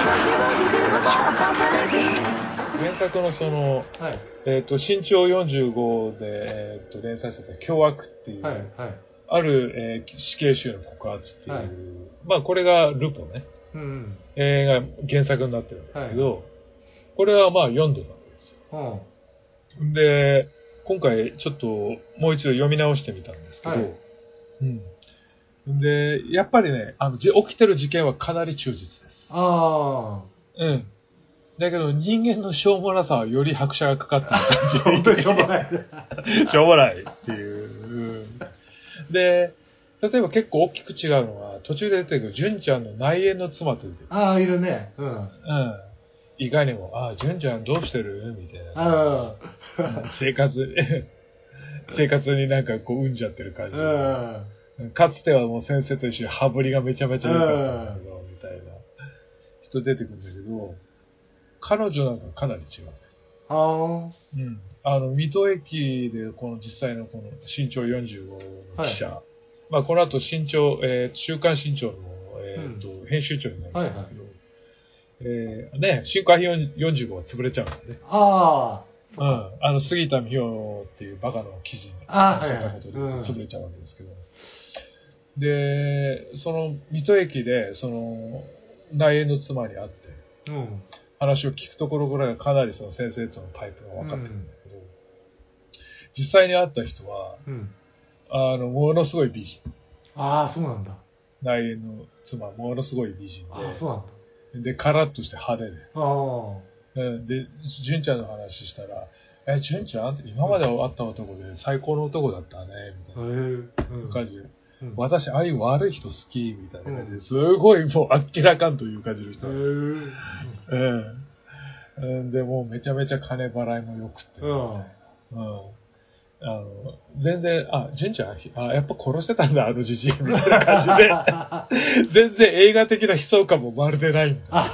原作のその、 はい。 新潮45で、連載された凶悪っていう、 はい。はい。 ある、死刑囚の告発っていう、 はい、 まあこれがルポね、 うん。 が原作になってるんだけど、 はい、 これはまあ読んでるわけですよ。 うん。 で、今回ちょっともう一度読み直してみたんですけど、 はい、 うん。で、やっぱりね、起きてる事件はかなり忠実です。 ああ。 うん。だけど人間のしょうもなさはより拍車がかかってる感じ。 本当にしょうもない。 しょうもないっていう。うん、で、例えば結構大きく違うのは、途中で出てくる純ちゃんの内縁の妻って出てくる。 ああ、いるね。うん。 うん。いかにも、純ちゃんどうしてるみたいあな。生活になんかこう、うんじゃってる感じあ。 で。かつてはもう先生と一緒に羽振りがめちゃめちゃ良かったんだけど、みたいな人出てくるんだけど、彼女なんかかなり違う。 あうん。水戸駅でこの実際のこの新潮45の記者、 はい、 まあこの後新潮、週刊新潮の、編集長になるんだけど、ね、週刊45は潰れちゃうんだね。 ああ。 うん。杉田美穂っていうバカの記事に載せたことで潰れちゃうわけですけど。で、その水戸駅で、その、内縁の妻に会って、 うん。 話を聞くところぐらいがかなりその先生とのパイプが分かってくるんだけど、実際に会った人は、ものすごい美人。 ああ、そうなんだ。 内縁の妻はものすごい美人で、 ああ、そうなんだ。 で、カラッとして派手で。 あで、純ちゃんの話したら、純ちゃんって今まで会った男で最高の男だったね、みたいな感じで。私、ああいう悪い人好き、みたいな感じで、すごいもうあっけらかんという感じの人。で、もうめちゃめちゃ金払いも良くて、全然、純ちゃん、やっぱ殺してたんだ、あのじじい、みたいな感じで。全然映画的な悲壮感もまるでないんだ。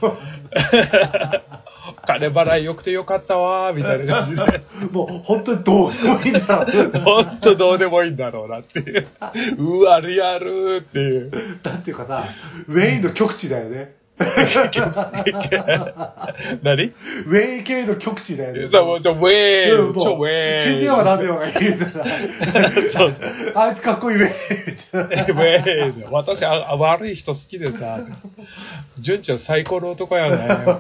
金払い良くてよかったわー、みたいな感じで。 もう本当にどうでもいいんだろう。 本当どうでもいいんだろうなっていう。うわ、リアルっていう。 だっていうかな、ウェインの極致だよね。 何ウェイ系の極致だよね。 そう、ウェイ、超ウェイ。 死んではなめようがいいみたいな。そうあいつかっこいいウェイみたいな。 ウェイ。私悪い人好きでさ、純ちゃん最高の男やね。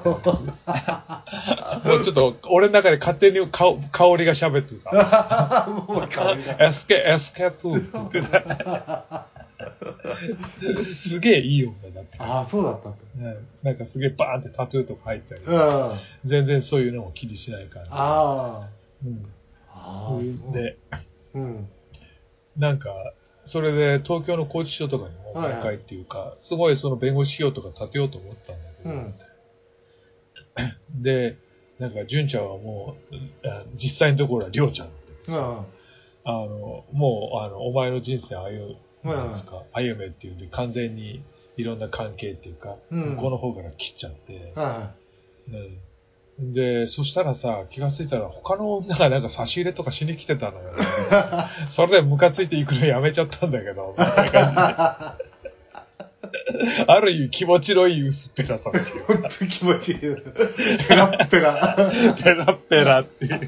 もうちょっと、俺の中で勝手に香りが喋ってた。 もう香りが。 エスケトゥって言ってた。すげえいい女だって。 ああ、そうだったんだ。 なんかすげえバーンってタトゥーとか入ったり、全然そういうのも気にしない感じ。で、なんか、それで東京の拘置所とかにも面会っていうか、すごいその弁護士費用とか立てようと思ったんだけど、で、なんか純ちゃんはもう、実際のところはりょうちゃんってもう、お前の人生歩めっていうんで、完全にいろんな関係っていうか、向こうの方から切っちゃって、で、そしたらさ、気がついたら他の女がなんか差し入れとかしに来てたのよ。それでムカついて行くのやめちゃったんだけど、みたいな感じで。ある意味気持ちのいい薄っぺらさっていう。 本当に気持ちいい。ペラッペラ。 ペラッペラっていう。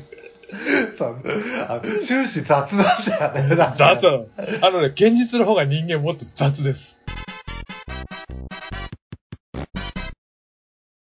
終始雑なんだよね。 雑なの。現実の方が人間もっと雑です。